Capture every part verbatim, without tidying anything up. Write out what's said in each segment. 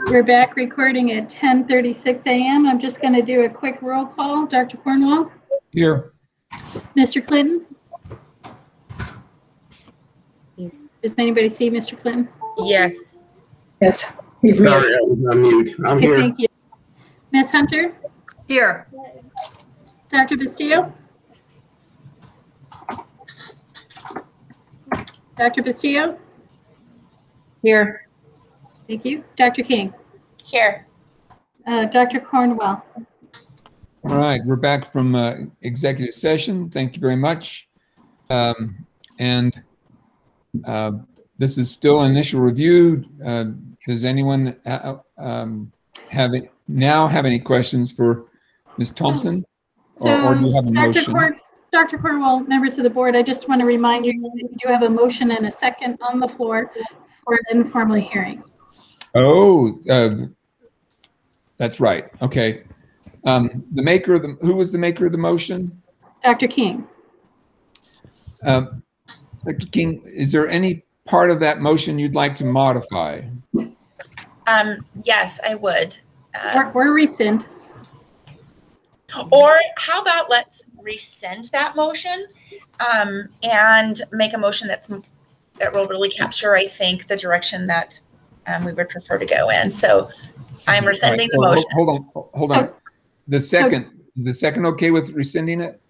We're back recording at ten thirty-six a m I'm just going to do a quick roll call. Doctor Cornwell? Here. Mister Clinton? He's, Does anybody see Mister Clinton? yes. Yes. He's Sorry, I was on mute. I'm Okay, here. thank you. Miz Hunter? here. Doctor Bastillo? Doctor Bastillo? Here. Thank you. Doctor King? Here. Uh, Doctor Cornwell? All right, we're back from uh, executive session. Thank you very much. Um, and uh, this is still initial review. Uh, does anyone uh, um, have it now have any questions for Miz Thompson? So, or, or do you have a Doctor motion? Corn, Doctor Cornwell, members of the board, I just want to remind you that you do have a motion and a second on the floor for an informal hearing. Oh, uh, that's right. Okay. Um, the maker of the, who was the maker of the motion? Doctor King. Uh, Doctor King, is there any part of that motion you'd like to modify? Um, yes, I would. Uh, Or, or rescind. or how about let's rescind that motion um, and make a motion that's that will really capture, I think, the direction that um, we would prefer to go in. So I'm rescinding All right, the so motion. Hold on, hold on. The second, is the second okay with rescinding it?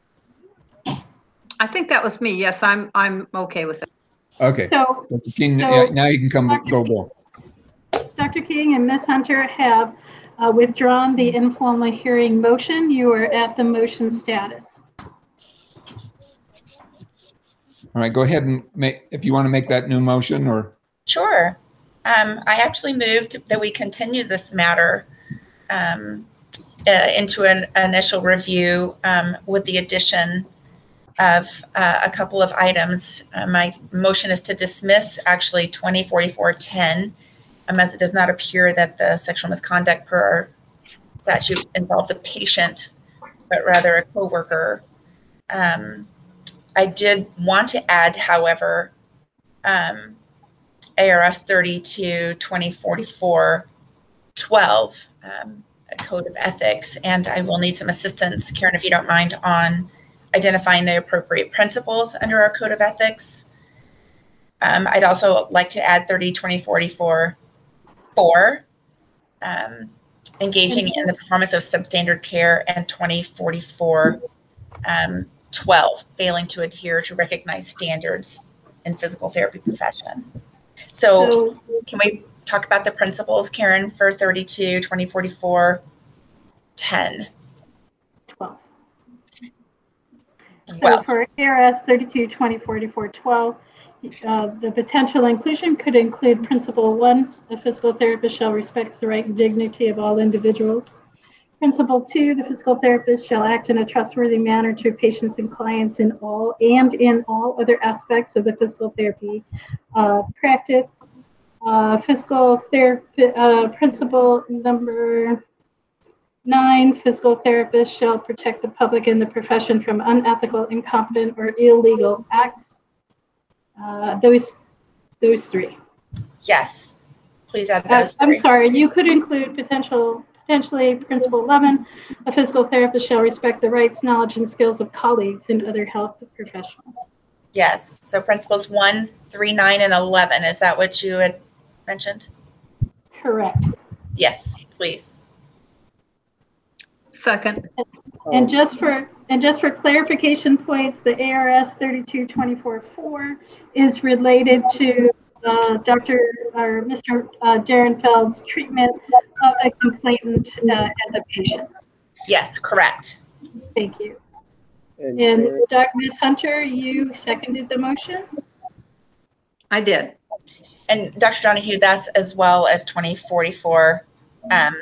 I think that was me. Yes, I'm I'm okay with it. Okay. So, Doctor King, so- yeah, now you can come Doctor go King- go. Doctor King and Miz Hunter have uh, withdrawn the informal hearing motion. You are at the motion status. All right, go ahead and make, if you want to make that new motion or. Sure. Um, I actually moved that we continue this matter um, uh, into an initial review um, with the addition of uh, a couple of items. Uh, my motion is to dismiss actually twenty forty-four ten, um, as it does not appear that the sexual misconduct per our statute involved a patient, but rather a coworker. Um, I did want to add, however, um, A R S thirty-two twenty forty-four twelve, um, a code of ethics, and I will need some assistance, Karen, if you don't mind, on identifying the appropriate principles under our code of ethics. Um, I'd also like to add thirty twenty forty-four four, um, engaging in the performance of substandard care, and twenty forty-four um, twelve, failing to adhere to recognized standards in physical therapy profession. So, So, can we talk about the principles, Karen, for thirty-two twenty forty-four ten? twelve. So Well, for A R S thirty-two twenty forty-four twelve, uh, the potential inclusion could include principle one, a physical therapist shall respect the right and dignity of all individuals. Principle two, the physical therapist shall act in a trustworthy manner to patients and clients in all and in all other aspects of the physical therapy uh, practice. Uh, physical therapy, uh, principle number nine, physical therapists shall protect the public and the profession from unethical, incompetent, or illegal acts. Uh, those, those three. yes, please add Uh, those I'm three. sorry, you could include potential, potentially principle eleven, a physical therapist shall respect the rights, knowledge, and skills of colleagues and other health professionals. Yes, so principles one, three, nine, and eleven. Is that what you had mentioned? Correct. Yes, please. Second. And just for and just for clarification points, the A R S thirty-two twenty-four four is related to uh, Doctor or Mister Uh, Darren Feld's treatment of the complainant uh, as a patient. Yes, correct. Thank you. And And Karen, Doctor Miz Hunter, you seconded the motion? I did. And Doctor Donahue, that's as well as twenty forty-four um,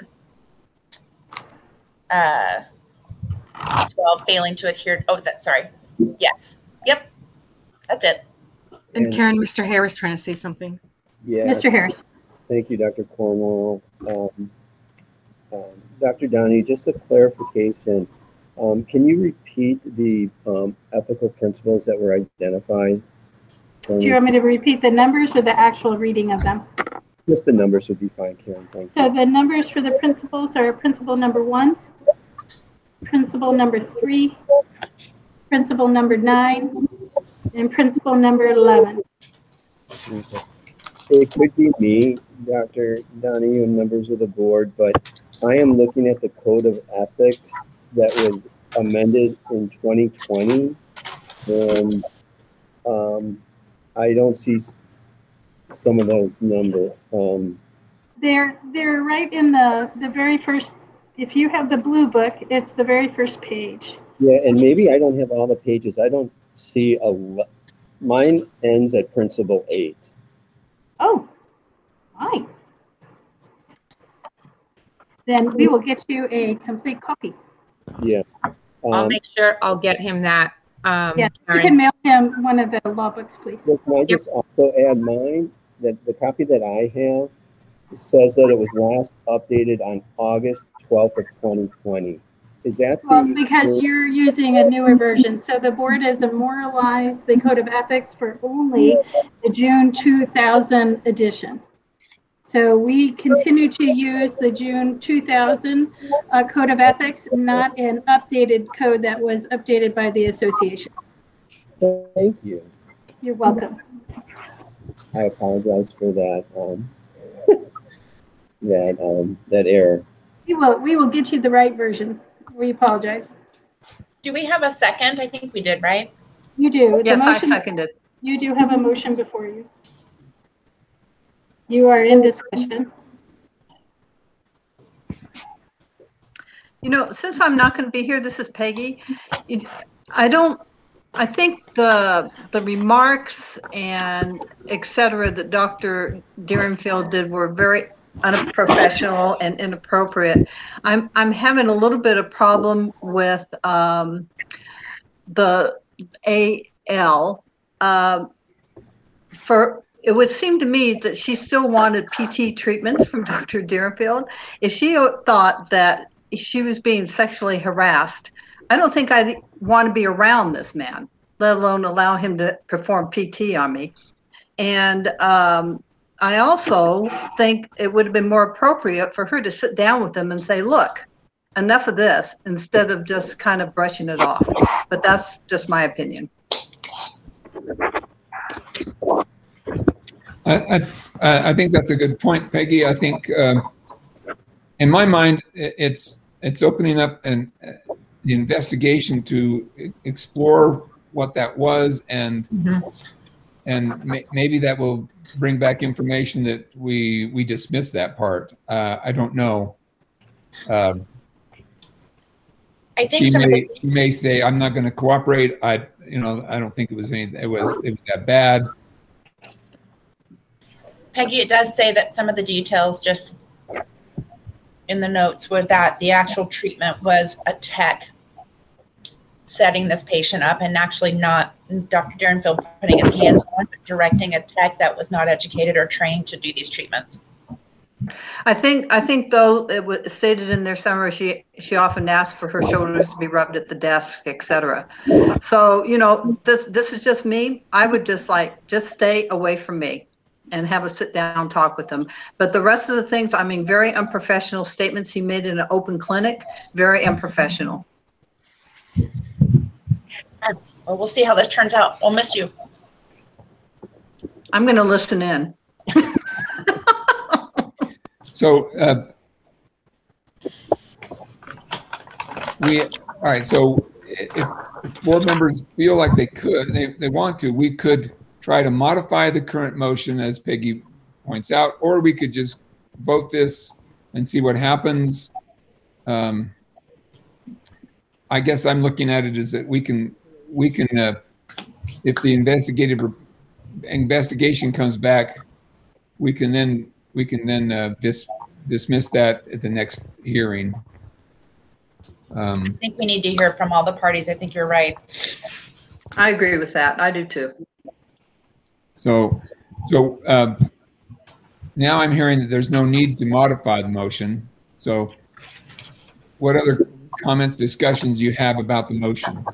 uh, twelve, failing to adhere. Oh, that, sorry. Yes. Yep. That's it. And And- Karen, Mister Harris trying to say something. yeah, Mister Harris. thank you, Doctor Cornwell. Um, um, Doctor Downey, just a clarification. Um, can you repeat the um, ethical principles that were identified? Do you want me to repeat the numbers or the actual reading of them? Just the numbers would be fine, Karen. Thank So you. the numbers for the principals are principal number one, principal number three, principal number nine, and principal number eleven. Okay. It could be me, Doctor Donahue, and members of the board, but I am looking at the code of ethics that was amended in twenty twenty, and um, I don't see s- some of those number. Um, They're they're right in the the very first. If you have the blue book, it's the very first page. yeah, and maybe I don't have all the pages. I don't see a. le- Mine ends at principle eight. Oh, fine. Then we will get you a complete copy. Yeah. I'll Um, make sure I'll get him that. Um, Yeah, you Karen. can mail him one of the law books, please. Well, can I just also add mine, that the copy that I have says that it was last updated on August twelfth of twenty twenty. Is that the? Well, because you're using a newer version, so the board has immortalized the Code of Ethics for only the June two thousand edition. So we continue to use the June two thousand uh, Code of Ethics, not an updated code that was updated by the association. Thank you. You're welcome. I apologize for that, um, that, um, that error. We will, we will get you the right version. We apologize. Do we have a second? I think we did, right? You do. The Yes, I motion- seconded. You do have a motion before you. You are in discussion. You know, since I'm not going to be here, this is Peggy. You- I don't, I think the, the remarks and et cetera that Doctor Deerenfield did were very unprofessional and inappropriate. I'm, I'm having a little bit of problem with um, the A L. Um, for it would seem to me that she still wanted P T treatment from Doctor Deerenfield. If she thought that she was being sexually harassed, I don't think I'd want to be around this man, let alone allow him to perform P T on me. And um, I also think it would have been more appropriate for her to sit down with him and say, look, enough of this, instead of just kind of brushing it off. But that's just my opinion. I, I, I think that's a good point, Peggy. I think, um, in my mind, i- it's it's opening up an uh, the investigation to e- explore what that was, and Mhm. and may, maybe that will bring back information that we we dismiss that part. Uh, I don't know. Um, I think she some of may the, she may say, I'm not going to cooperate. I you know I don't think it was any it was it was that bad. Peggy, it does say that some of the details just in the notes were that the actual treatment was a tech setting this patient up and actually not Doctor Deerenfield putting his hands on, but directing a tech that was not educated or trained to do these treatments. I think, I think though, it was stated in their summary, she, she often asked for her shoulders to be rubbed at the desk, et cetera. So, you know, this, this is just me. I would just like, just stay away from me and have a sit down talk with them. But the rest of the things, I mean, very unprofessional statements he made in an open clinic, very unprofessional. Well, we'll see how this turns out. We'll miss you. I'm going to listen in. So uh, we all right. So if, if board members feel like they could, they, they want to, we could try to modify the current motion, as Peggy points out, or we could just vote this and see what happens. Um, I guess I'm looking at it as that we can we can uh, if the investigative investigation comes back, we can then we can then uh, dis, dismiss that at the next hearing. Um, I think we need to hear from all the parties. I think you're right. I agree with that. I do too. so, so uh, now I'm hearing that there's no need to modify the motion. So, what other comments, discussions you have about the motion?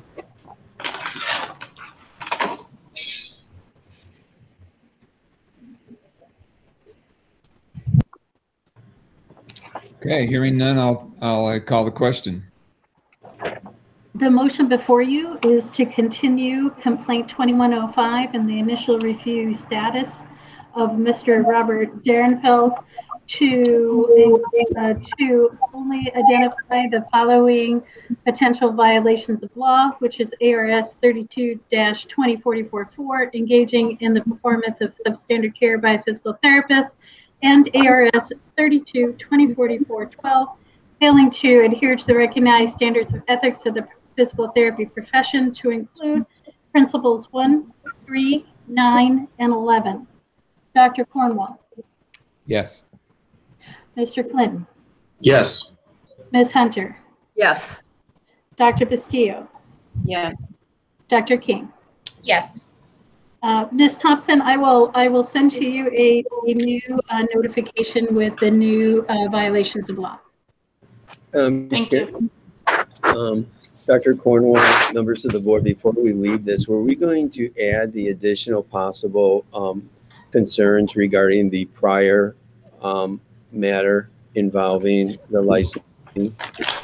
Okay, hearing none, I'll, I'll uh, call the question. The motion before you is to continue complaint twenty-one oh five and the initial review status of Mister Robert Derenfeld to, uh, to only identify the following potential violations of law, which is A R S thirty-two dash twenty forty-four four, engaging in the performance of substandard care by a physical therapist, and A R S thirty-two twenty forty-four twelve, failing to adhere to the recognized standards of ethics of the physical therapy profession, to include principles one, three, nine, and eleven. Doctor Cornwall. Yes. Mister Clinton. Yes. Miz Hunter. Yes. Doctor Bastillo. Yes. Doctor King. Yes. Uh, Miz Thompson, I will I will send to you a, a new uh, notification with the new uh, violations of law. Um, Thank Chair- you. Um, Doctor Cornwall, members of the board, before we leave this, were we going to add the additional possible um, concerns regarding the prior um, matter involving the licensing?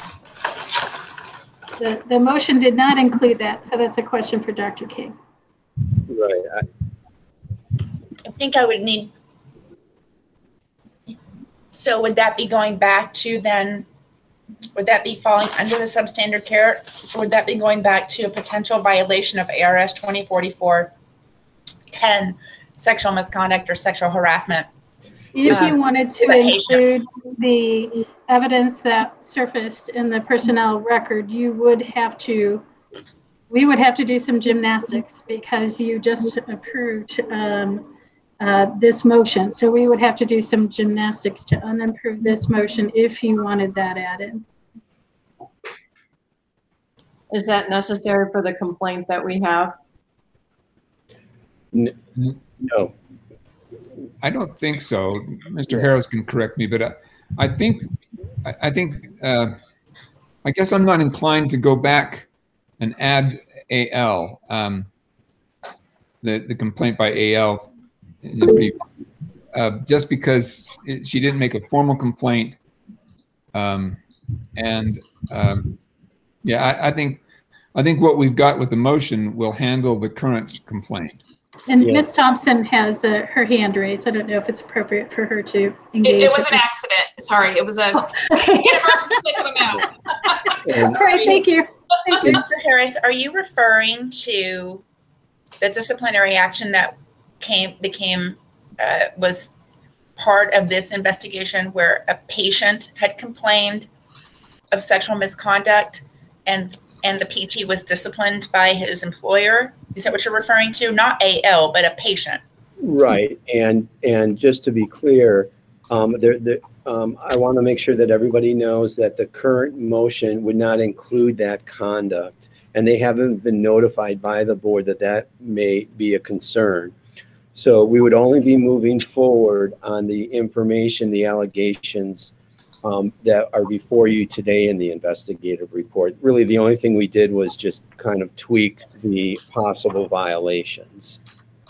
The, the motion did not include that, so that's a question for Doctor King. Right. I, I think I would need, so would that be going back to then, would that be falling under the substandard care? Or would that be going back to a potential violation of A R S twenty forty-four ten, sexual misconduct or sexual harassment? If you Um, wanted to the patient. include the evidence that surfaced in the personnel record, you would have to, we would have to do some gymnastics because you just approved um, uh, this motion. So we would have to do some gymnastics to unapprove this motion if you wanted that added. Is that necessary for the complaint that we have? no. I don't think so. Mister Harris can correct me, but I, I think, I, I think, uh, I guess I'm not inclined to go back and add A L, um, the, the complaint by A L, in the previous, uh, just because it, she didn't make a formal complaint. Um, and um, yeah, I, I think, I think what we've got with the motion will handle the current complaint. And Yeah. Miz Thompson has uh, her hand raised. I don't know if it's appropriate for her to engage. It, it was with an this. accident. Sorry, it was a Okay. inadvertent click of a mouse. And All right, thank you. Thank you. Doctor Harris, are you referring to the disciplinary action that came, became, uh, was part of this investigation where a patient had complained of sexual misconduct and, and the P T was disciplined by his employer? Is that what you're referring to? Not A L, but a patient. Right, and and just to be clear, um, there, there, um, I want to make sure that everybody knows that the current motion would not include that conduct, and they haven't been notified by the board that that may be a concern. So we would only be moving forward on the information, the allegations um, that are before you today in the investigative report. Really, the only thing we did was just kind of tweak the possible violations.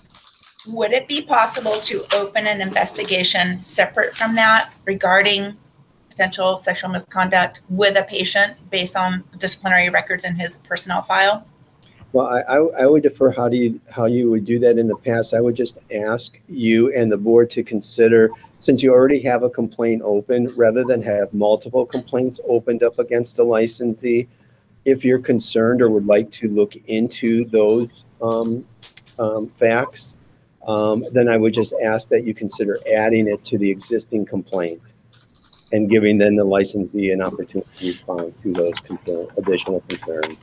Would it be possible to open an investigation separate from that regarding potential sexual misconduct with a patient based on disciplinary records in his personnel file? Well, I, I, I would defer how do you, how you would do that in the past. I would just ask you and the board to consider, since you already have a complaint open, rather than have multiple complaints opened up against the licensee, if you're concerned or would like to look into those um, um, facts, um, then I would just ask that you consider adding it to the existing complaint and giving then the licensee an opportunity to respond to those concern, additional concerns.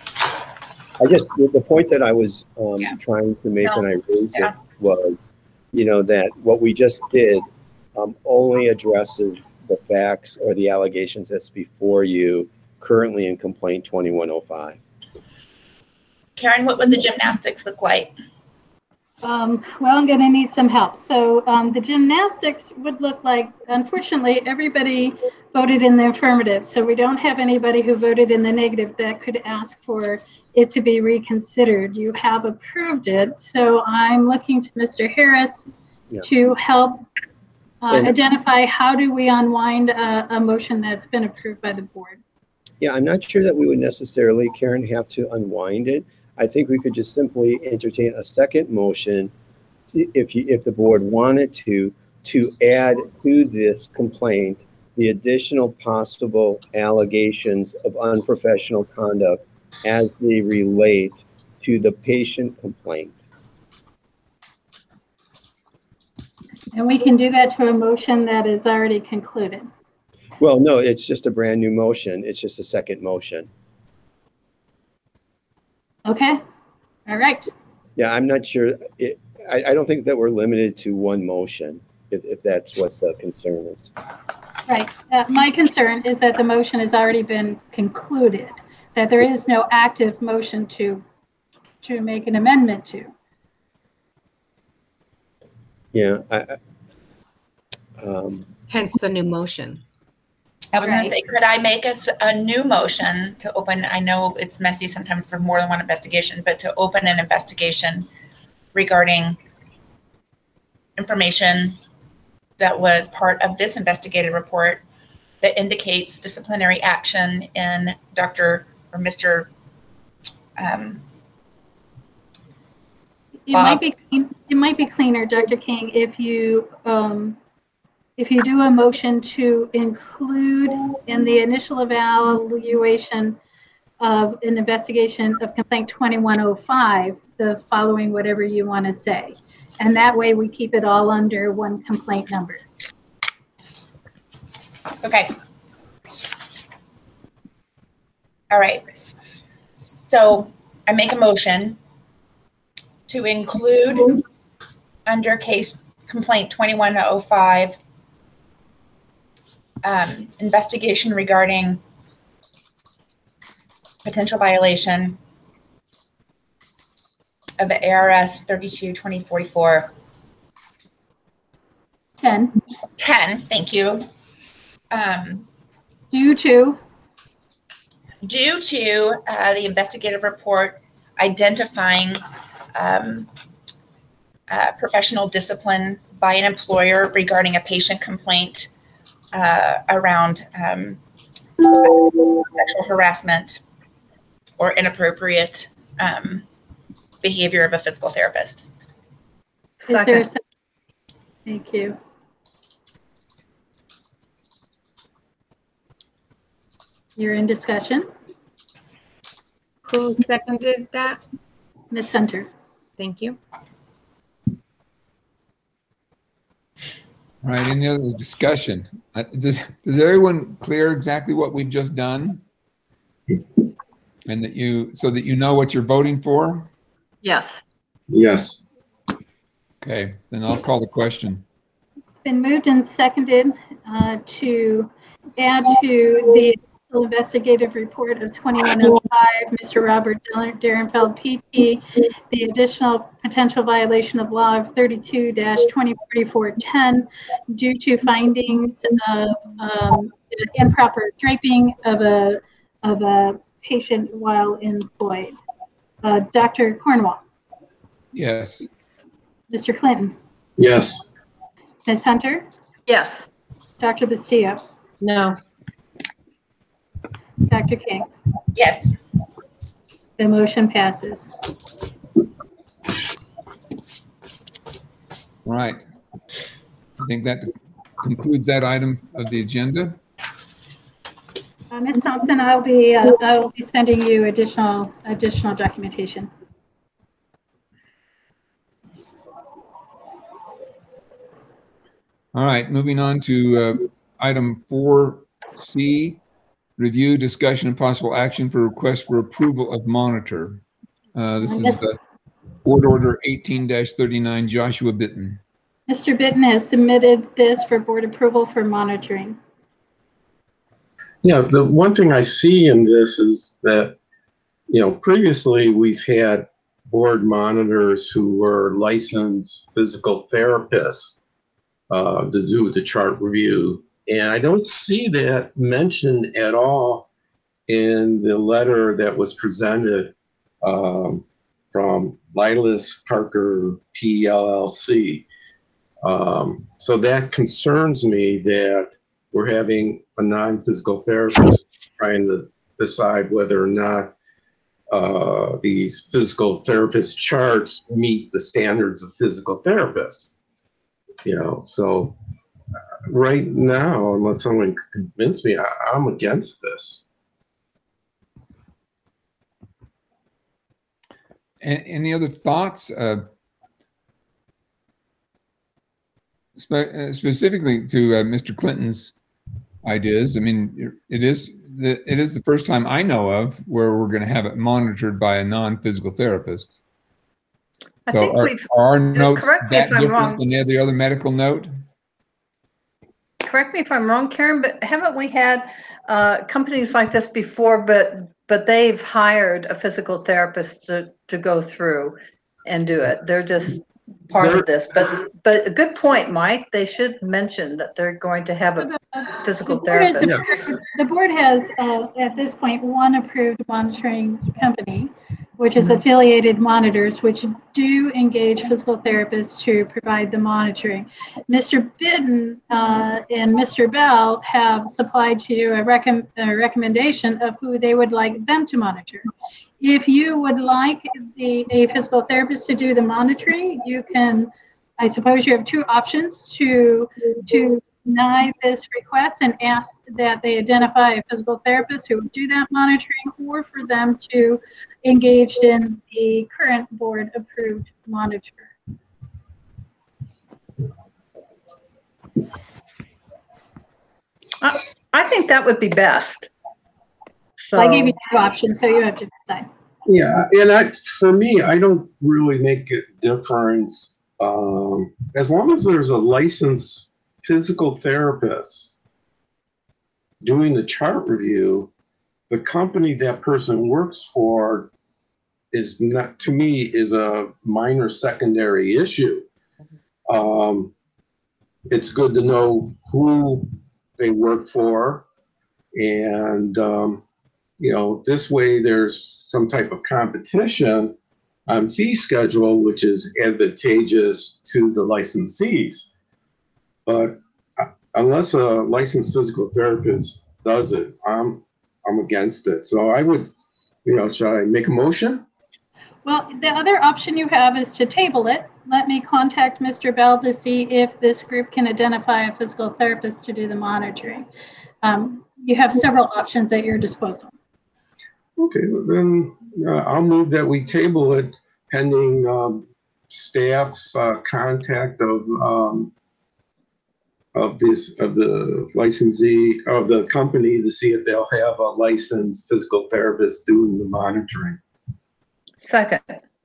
I just, the point that I was um, Yeah. trying to make No. when I raised Yeah. it was, you know, that what we just did um, only addresses the facts or the allegations that's before you currently in complaint twenty-one oh five. Karen, what would the gymnastics look like? Um, well, I'm going to need some help. So um, the gymnastics would look like, unfortunately, everybody voted in the affirmative. So we don't have anybody who voted in the negative that could ask for it to be reconsidered. You have approved it. So I'm looking to Mister Harris Yeah. to help uh, And- identify how do we unwind a, a motion that's been approved by the board. Yeah, I'm not sure that we would necessarily, Karen, have to unwind it. I think we could just simply entertain a second motion if you, if the board wanted to, to add to this complaint the additional possible allegations of unprofessional conduct as they relate to the patient complaint. And we can do that to a motion that is already concluded. Well, no, it's just a brand new motion. It's just a second motion. Okay, all right. Yeah, I'm not sure. It, I, I don't think that we're limited to one motion, if, if that's what the concern is. Right. Uh, my concern is that the motion has already been concluded, that there is no active motion to to make an amendment to. Yeah. I, I- um, Hence the new motion. I was going Right. to say, could I make a, s- a new motion to open? I know it's messy sometimes for more than one investigation, but to open an investigation regarding information that was part of this investigative report that indicates disciplinary action in Doctor or Mister Um, It might be it might be cleaner, Doctor King, if you um, if you do a motion to include in the initial evaluation of an investigation of complaint twenty-one oh five, the following whatever you want to say. And that way we keep it all under one complaint number. Okay. All right. So I make a motion to include under case complaint twenty-one oh five um, investigation regarding potential violation of the A R S thirty-two twenty forty-four ten, ten. Thank you. Um, due to, due to uh, the investigative report identifying um, uh, professional discipline by an employer regarding a patient complaint uh, around um, sexual harassment or inappropriate um, behavior of a physical therapist. is there a Second. second? Thank you. You're in discussion. Who seconded that? Miz Hunter. Thank you. All right, any other discussion? Uh, Does, does everyone clear exactly what we've just done? And that you, so that you know what you're voting for? Yes. Yes. Okay, then I'll call the question. It's been moved and seconded uh, to add to the investigative report of twenty-one oh five, Mister Robert Derenfeld, P T, the additional potential violation of law of thirty-two twenty forty-four ten due to findings of um, improper draping of a of a patient while employed. Uh, Doctor Cornwall, Yes. Mister Clinton, Yes. Miz Hunter, Yes. Doctor Bastillo, No. Doctor King. Yes. The motion passes. All right. I think that concludes that item of the agenda. Uh, Miz Thompson, I'll be uh, I'll be sending you additional additional documentation. All right, moving on to uh, item four C, review, discussion, and possible action for request for approval of monitor. Uh, This is uh, Board Order eighteen thirty-nine, Joshua Bitten. Mister Bitten has submitted this for board approval for monitoring. Yeah, the one thing I see in this is that, you know, previously we've had board monitors who were licensed physical therapists uh, to do the chart review. And I don't see that mentioned at all in the letter that was presented um, from Lilas Parker P L L C. Um, so that concerns me that we're having a non-physical therapist trying to decide whether or not uh, these physical therapist charts meet the standards of physical therapists. You know, so right now, unless someone can convince me, I, I'm against this. A- Any other thoughts? Uh, spe- uh, specifically to uh, Mister Clinton's ideas. I mean, it is the, it is the first time I know of where we're going to have it monitored by a non-physical therapist. I So think are, we've, are our notes correct me that if I'm different wrong. than every other medical note? correct me if I'm wrong, Karen, but haven't we had uh, companies like this before, but but they've hired a physical therapist to, to go through and do it. They're just part They're- of this. But but a good point, Mike. They should mention that they're going to have a physical The board has- therapist. The board has, uh, at this point, one approved monitoring company, which is Affiliated Monitors, which do engage physical therapists to provide the monitoring. Mister Bitten uh, and Mister Bell have supplied to you a, recomm a recommendation of who they would like them to monitor. If you would like the a physical therapist to do the monitoring, you can, I suppose you have two options to to deny this request and ask that they identify a physical therapist who would do that monitoring, or for them to engage in the current board approved monitor. I, I think that would be best. So I gave you two options, so you have to decide. Yeah, and I, for me, I don't really make a difference. Um, as long as there's a licensed physical therapist doing the chart review, the company that person works for is not, to me, is a minor secondary issue. Um, it's good to know who they work for, and um, you know, this way there's some type of competition on fee schedule, which is advantageous to the licensees. But unless a licensed physical therapist does it, I'm I'm against it. So I would, you know, should I make a motion? Well, the other option you have is to table it. Let me contact Mister Bell to see if this group can identify a physical therapist to do the monitoring. Um, you have several options at your disposal. Okay, then uh, I'll move that we table it pending um, staff's uh, contact of um, of this of the licensee of the company to see if they'll have a licensed physical therapist doing the monitoring. second.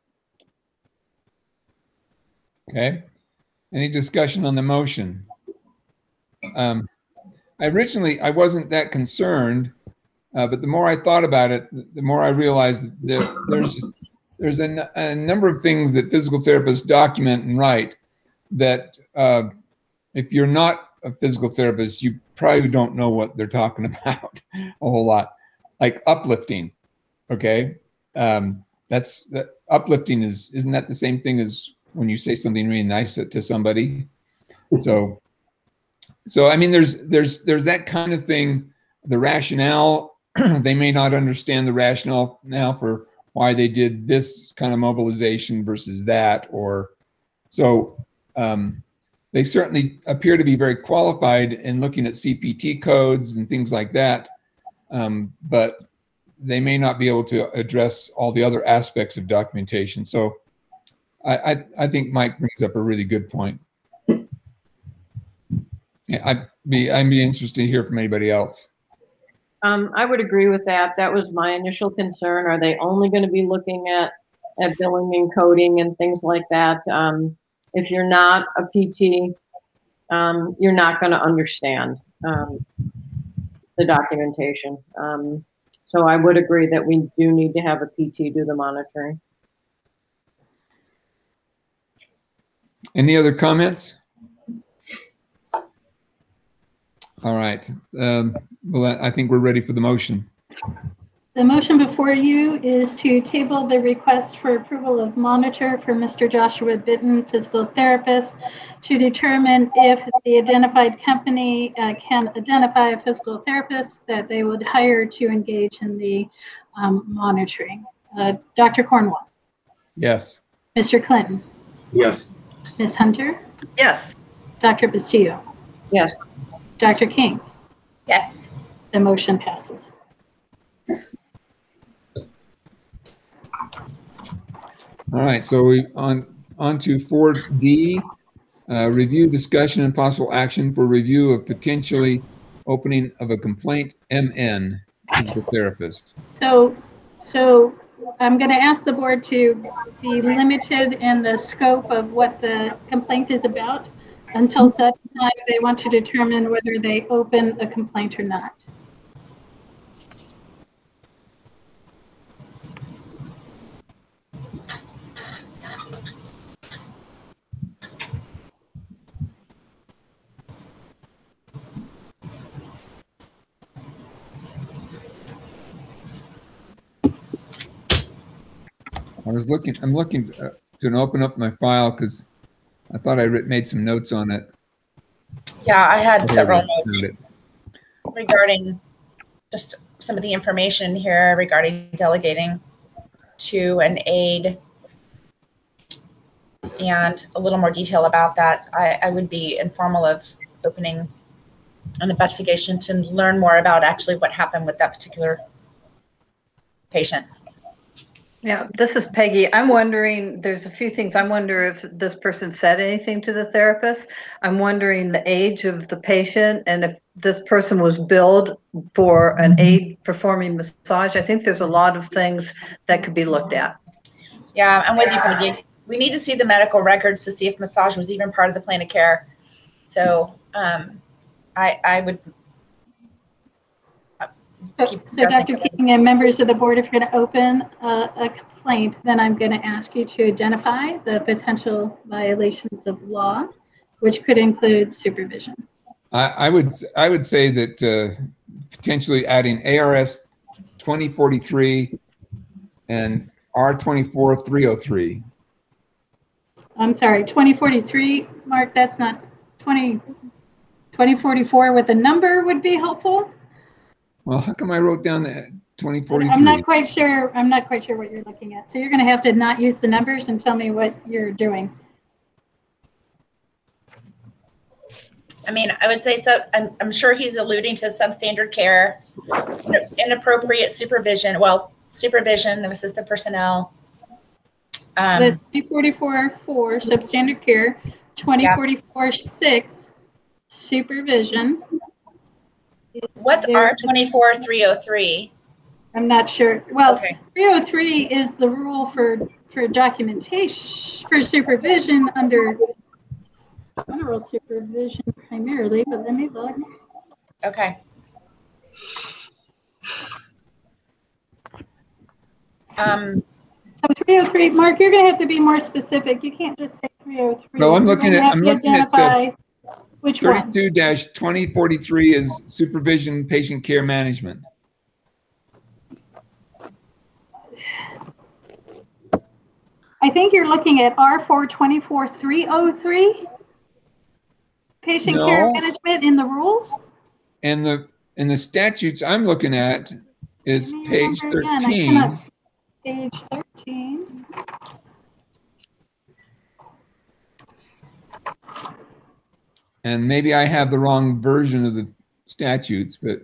Okay. Any discussion on the motion? Um, I originally, I wasn't that concerned, uh, but the more I thought about it, the more I realized that there's there's a, a number of things that physical therapists document and write that uh, if you're not a physical therapist, you probably don't know what they're talking about a whole lot. Like uplifting, okay? Um, that's that uplifting is isn't that the same thing as when you say something really nice to somebody? So, so I mean, there's there's there's that kind of thing. The rationale, they may not understand the rationale now for why they did this kind of mobilization versus that, or so. Um, they certainly appear to be very qualified in looking at C P T codes and things like that, um, but they may not be able to address all the other aspects of documentation. So I, I, I think Mike brings up a really good point. Yeah, I'd be, I'd be interested to hear from anybody else. Um, I would agree with that. That was my initial concern. Are they only going to be looking at, at billing and coding and things like that? Um, if you're not a P T, um, you're not going to understand um, the documentation. Um, so I would agree that we do need to have a P T do the monitoring. Any other comments? All right. Um, well, I think we're ready for the motion. The motion before you is to table the request for approval of monitor for Mister Joshua Bitten, physical therapist, to determine if the identified company uh, can identify a physical therapist that they would hire to engage in the um, monitoring. Uh, Doctor Cornwall, Yes. Mister Clinton, Yes. Miz Hunter, Yes. Doctor Bastillo, Yes. Doctor King. Yes. The motion passes. All right, so we on on to four D, uh, review, discussion, and possible action for review of potentially opening of a complaint M N physical therapist. So, so I'm going to ask the board to be limited in the scope of what the complaint is about until such time they want to determine whether they open a complaint or not. I was looking, I'm looking uh, to open up my file because I thought I writ, made some notes on it. Yeah, I had There several we go. Found notes it. regarding just some of the information here regarding delegating to an aide and a little more detail about that. I, I would be informal of opening an investigation to learn more about actually what happened with that particular patient. Yeah, this is Peggy. I'm wondering, there's a few things. I wonder if this person said anything to the therapist. I'm wondering the age of the patient and if this person was billed for an aide performing massage. I think there's a lot of things that could be looked at. Yeah, I'm with you, Peggy. We need to see the medical records to see if massage was even part of the plan of care. So um, I, I would keep So Doctor King and members of the board, if you're going to open a, a complaint, then I'm going to ask you to identify the potential violations of law, which could include supervision. I, I would I would say that uh, potentially adding A R S twenty forty-three and R twenty-four three oh three. I'm sorry, twenty forty-three, Mark, that's not twenty, twenty forty-four with a number would be helpful. Well, how come I wrote down the twenty forty-three? I'm not quite sure. I'm not quite sure what you're looking at. So you're going to have to not use the numbers and tell me what you're doing. I mean, I would say so. I'm, I'm sure he's alluding to substandard care, inappropriate supervision. Well, supervision of assistive personnel. Um, The twenty forty-four four substandard care, twenty forty-four six supervision. What's R twenty-four three oh three? I'm not sure. Well, Okay. three oh three is the rule for, for documentation, for supervision under general supervision primarily, but let me look. Okay. Um, So three oh three, Mark, you're going to have to be more specific. You can't just say three oh three. No, I'm You're looking gonna at- have I'm to looking at the identify which one. thirty-two twenty forty-three is supervision patient care management. I think you're looking at R four twenty-four three oh three. Patient care No. management in the rules. And the and the statutes I'm looking at is Give me page your number again. I thirteen. cannot- Page thirteen. And maybe I have the wrong version of the statutes, but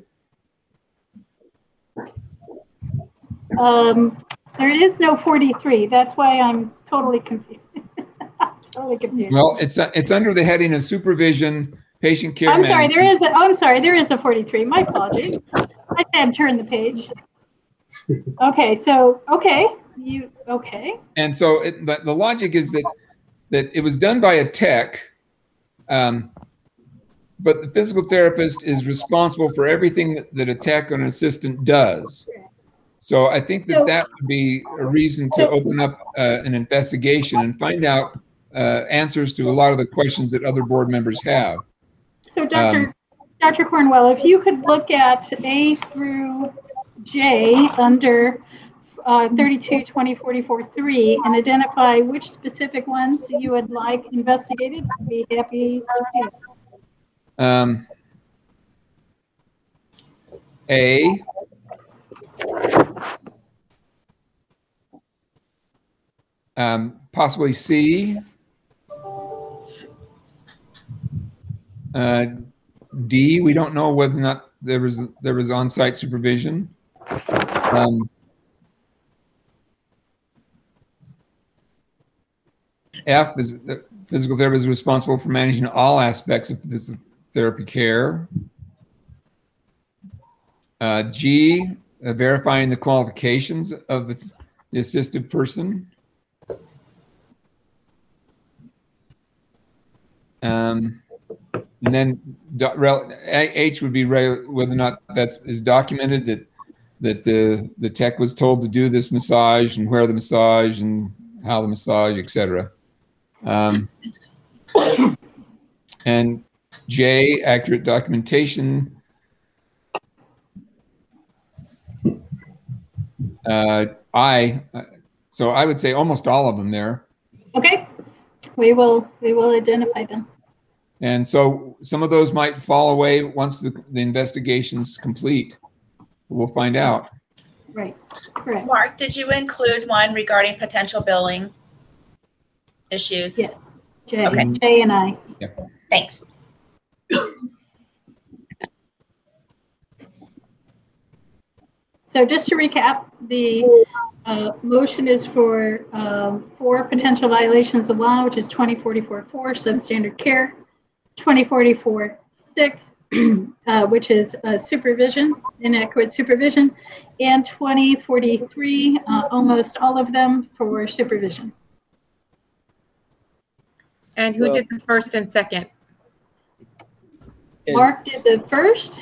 Um, there is no forty-three. That's why I'm totally confused. Totally confused. well, it's it's under the heading of supervision patient care I'm sorry, there management. is a, I'm sorry, there is a forty-three. My apologies. I had turned the page. Okay, so, okay, you, okay. And so it, the, the logic is that that it was done by a tech, um, but the physical therapist is responsible for everything that, that a tech or an assistant does. So I think that So- that would be a reason to So- open up uh, an investigation and find out uh, answers to a lot of the questions that other board members have. So Doctor Doctor Cornwell, if you could look at A through J under uh, thirty-two twenty forty-four three and identify which specific ones you would like investigated. I'd be happy to do. Um, A. Um, possibly C. Uh, D. We don't know whether or not there was there was on-site supervision. Um, F is the physical therapist is responsible for managing all aspects of this therapy care. Uh, G, uh, verifying the qualifications of the, the assistive person. Um, and then do, rel, H would be re, whether or not that is documented that that the the tech was told to do this massage and where the massage and how the massage, et cetera. Um, and J, accurate documentation. Uh, I, so I would say almost all of them there. Okay, we will we will identify them. And so some of those might fall away once the, the investigation's complete. We'll find out. Right, correct. Mark, did you include one regarding potential billing issues? Yes, J, Okay. J and I. Yeah. Thanks. So just to recap, the uh, motion is for um, four potential violations of law, which is twenty forty-four four, substandard care, twenty forty-four six, uh, which is uh, supervision, inadequate supervision, and twenty forty-three, uh, almost all of them for supervision. And who Well- did the first and second? And- Mark did the first.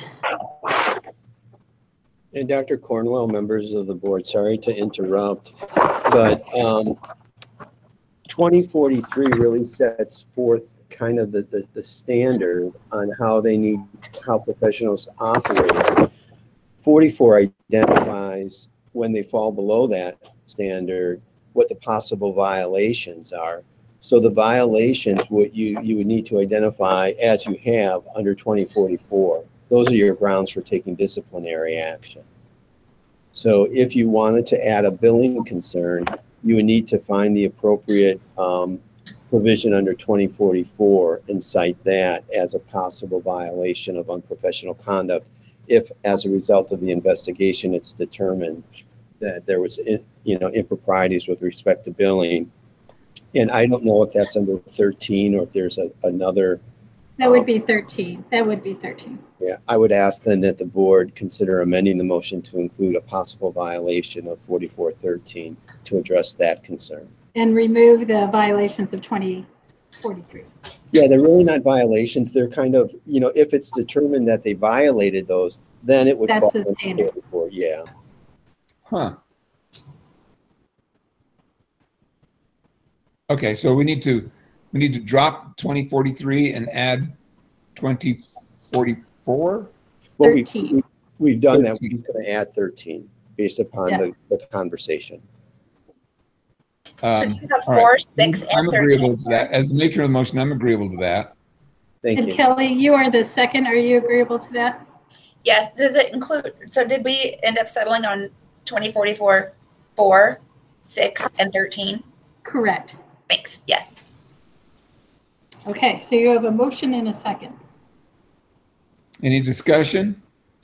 And Doctor Cornwell, members of the board, sorry to interrupt, but um, twenty forty-three really sets forth kind of the, the, the standard on how they need, how professionals operate. forty-four identifies when they fall below that standard, what the possible violations are. So the violations, what you, you would need to identify as you have under twenty forty-four. Those are your grounds for taking disciplinary action. So if you wanted to add a billing concern, you would need to find the appropriate um, provision under twenty forty-four and cite that as a possible violation of unprofessional conduct if, as a result of the investigation, it's determined that there was, you know, improprieties with respect to billing. And I don't know if that's under thirteen or if there's a, another. That would be thirteen. That would be thirteen. Yeah, I would ask then that the board consider amending the motion to include a possible violation of forty-four thirteen to address that concern. And remove the violations of twenty forty-three. Yeah, they're really not violations. They're kind of, you know, if it's determined that they violated those, then it would That's fall the under standard. forty-four. Yeah. Huh. Okay, so we need to we need to drop twenty forty-three and add twenty forty-four. Well, we, thirteen. we, we've done that. We're thirteen. just going to add thirteen based upon Yeah. the, the conversation. So Um, you have all four, right. six, I'm and agreeable thirteen. to that. As the maker of the motion, I'm agreeable to that. Thank And you. Kelly, you are the second. Are you agreeable to that? Yes, does it include, so did we end up settling on twenty forty-four, four, six, and thirteen? Correct. Thanks, yes. Okay, so you have a motion and a second. Any discussion?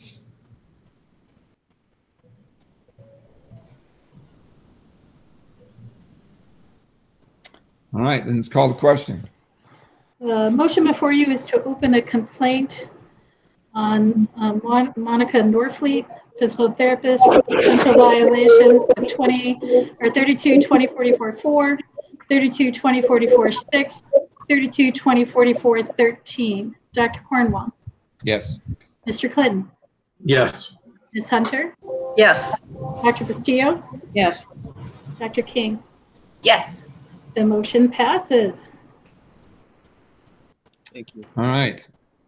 All right, then let's call the question. The motion before you is to open a complaint on um, Mon- Monica Norfleet, physical therapist, for potential violations of twenty or thirty-two twenty forty-four four, thirty-two twenty forty-four six, thirty-two twenty forty-four thirteen. Doctor Cornwell, Yes. Mister Clinton, Yes. Miz Hunter, Yes. Doctor Castillo, Yes. Doctor King. Yes, The motion passes. Thank you. All right.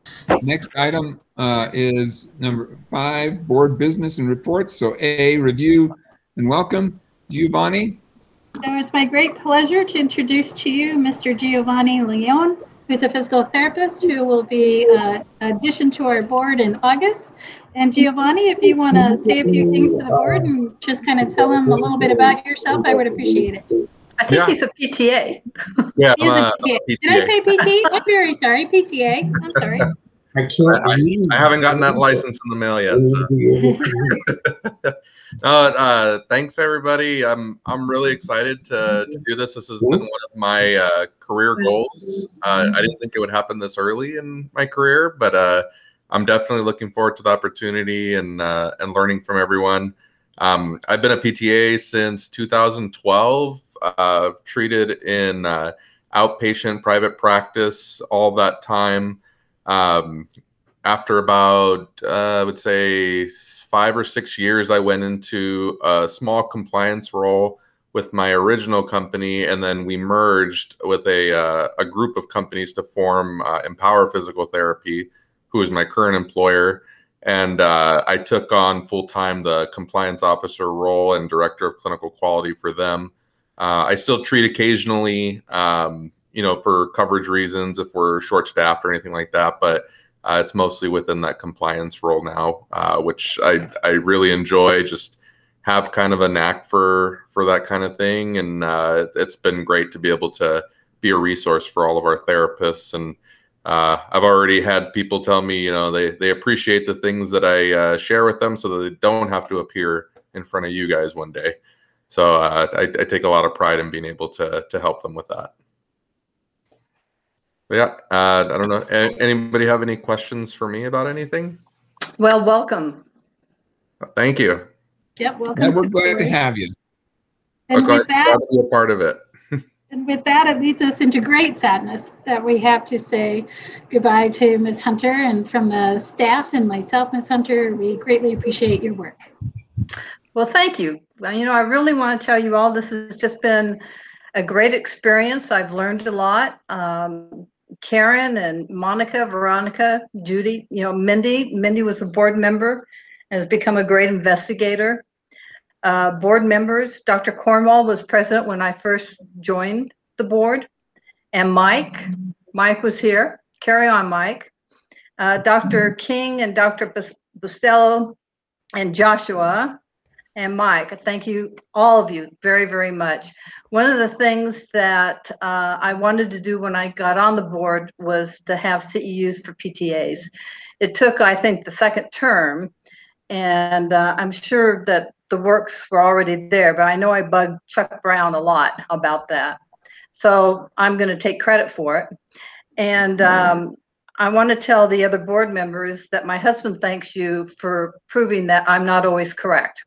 Next item uh, is number five, board business and reports. So A, review and welcome Giovanni. So it's my great pleasure to introduce to you Mister Giovanni Leon, who's a physical therapist who will be uh, addition to our board in August. And Giovanni, if you want to say a few things to the board and just kind of tell them a little bit about yourself, I would appreciate it. I think Yeah. he's a P T A. Yeah, He is I'm a a P T A. P T Did I A. say P T? I'm very sorry. P T A. I'm sorry. I can't I- read. I haven't gotten that license in the mail yet. So. No, uh, thanks everybody. I'm I'm really excited to, to do this. This has been one of my uh, career goals. Uh, I didn't think it would happen this early in my career, but uh, I'm definitely looking forward to the opportunity and uh, and learning from everyone. Um, I've been a P T A since two thousand twelve. Uh, treated in uh, outpatient private practice all that time. Um, after about uh, I would say five or six years, I went into a small compliance role with my original company, and then we merged with a uh, a group of companies to form uh, Empower Physical Therapy, who is my current employer. And uh, I took on full time the compliance officer role and director of clinical quality for them. Uh, I still treat occasionally, um, you know, for coverage reasons if we're short staffed or anything like that, but Uh, it's mostly within that compliance role now, uh, which I I really enjoy. Just have kind of a knack for for that kind of thing, and uh, it's been great to be able to be a resource for all of our therapists. And uh, I've already had people tell me, you know, they they appreciate the things that I uh, share with them, so that they don't have to appear in front of you guys one day. So uh, I, I take a lot of pride in being able to to help them with that. Yeah, uh, I don't know. A- Anybody have any questions for me about anything? Well, welcome. Thank you. Yep, welcome. And we're to the glad to board. have you. And glad, with that, glad to be a part of it. And with that, it leads us into great sadness that we have to say goodbye to Miz Hunter. And from the staff and myself, Miz Hunter, we greatly appreciate your work. Well, thank you. Well, you know, I really want to tell you all, this has just been a great experience. I've learned a lot. Um, Karen and Monica, Veronica, Judy, you know, Mindy. Mindy was a board member and has become a great investigator. Uh, board members, Doctor Cornwall was president when I first joined the board. And Mike, Mike was here. Carry on, Mike. Uh, Doctor King and Doctor Bustello and Joshua and Mike, thank you, all of you, very, very much. One of the things that uh, I wanted to do when I got on the board was to have C E Us for P T As. It took, I think, the second term, and uh, I'm sure that the works were already there, but I know I bugged Chuck Brown a lot about that. So I'm going to take credit for it. And um, I want to tell the other board members that my husband thanks you for proving that I'm not always correct.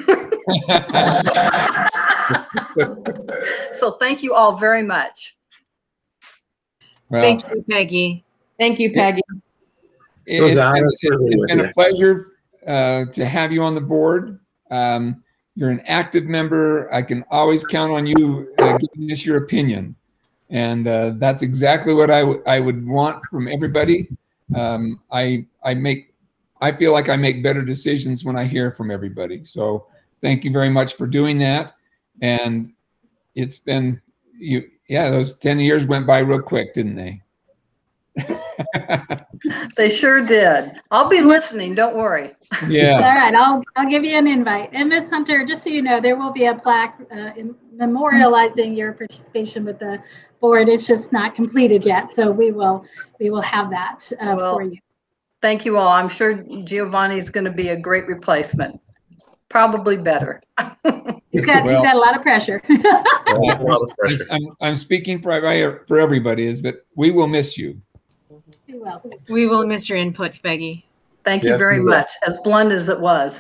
So thank you all very much. Well, Thank you, Peggy. Thank you, Peggy. it- was it's an been, honor it's- serving it's with been you. a pleasure uh, to have you on the board. Um, you're an active member. I can always count on you uh, giving us your opinion. And uh, that's exactly what I, w- I would want from everybody. Um, I, I make, I feel like I make better decisions when I hear from everybody. So thank you very much for doing that. And it's been, you, yeah, those ten years went by real quick, didn't they? They sure did. I'll be listening, don't worry. Yeah. All right, I'll, I'll give you an invite. And Miz Hunter, just so you know, there will be a plaque uh, in memorializing your participation with the board. It's just not completed yet. So we will, we will have that uh, Well, for you. Thank you all. I'm sure Giovanni is going to be a great replacement. Probably better. He's got, he's Well- got a lot of pressure. A lot of pressure. I'm, I'm speaking for, for everybody is that we will miss you. You will. We will miss your input, Peggy. Thank you Yes, very we will. much, as blunt as it was.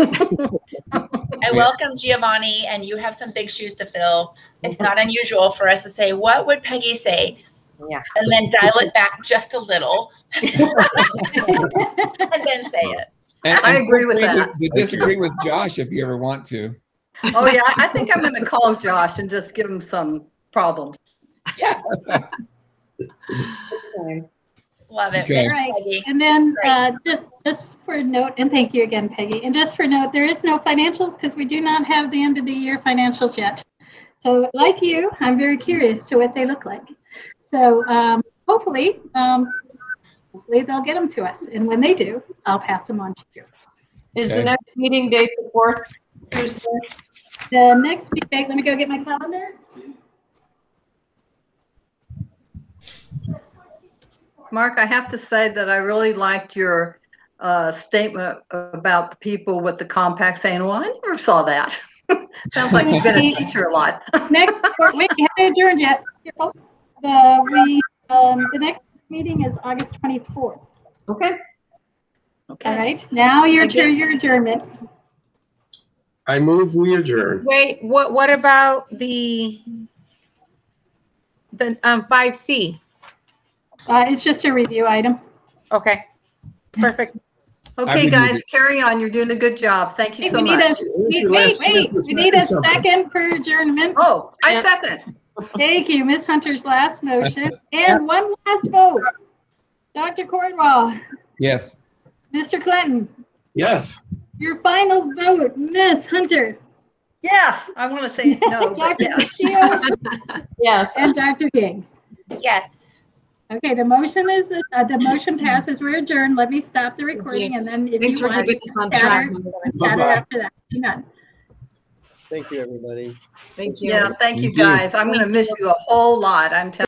I welcome Giovanni, and you have some big shoes to fill. It's not unusual for us to say, what would Peggy say? Yeah. And then dial it back just a little and then say it. And, I and agree feel with free to- that. To disagree with Josh if you ever want to. Oh, yeah, I think I'm going to call Josh and just give him some problems. Okay. Love it. Okay. Thank All you, right. Peggy. And then Great. uh, just, just for note, and thank you again, Peggy. And just for note, there is no financials because we do not have the end of the year financials yet. So like you, I'm very curious to what they look like. So um, hopefully, um, hopefully they'll get them to us. And when they do, I'll pass them on to you. Is Okay. the next meeting date the fourth Tuesday? The next week, let me go get my calendar. Mark, I have to say that I really liked your uh, statement about the people with the compact saying, well, I never saw that. Sounds like you've been a teacher a lot. Next, wait, we haven't adjourned yet. The, we, um, the next meeting is August twenty-fourth. Okay. Okay. All right, now your Thank you. turn, your adjournment. I move we adjourn. Wait, what, what about the, the, um, five C? Uh, it's just a review item. Okay, perfect. Okay, would guys, move carry on. You're doing a good job. Thank you Hey, so we need much. a, we- Your wait, last wait, chance to we need a say something. second for adjournment. Oh, I Yeah. second. Thank you, Miz Hunter's last motion. And one last vote. Doctor Cornwall, Yes. Mister Clinton, Yes. your final vote, Miz Hunter, Yes, I want to say no, but Doctor yes. Castillo, Yes. and Doctor King. Yes. Okay, the motion is, uh, the motion passes. We're adjourned. Let me stop the Thank recording you. and then if Thanks you for want, keeping us on chatter, track. chatter Bye-bye. after that. Hang on. Thank you, everybody. Thank you. Yeah, thank you, Thank you. guys. I'm going to miss you a whole lot. I'm telling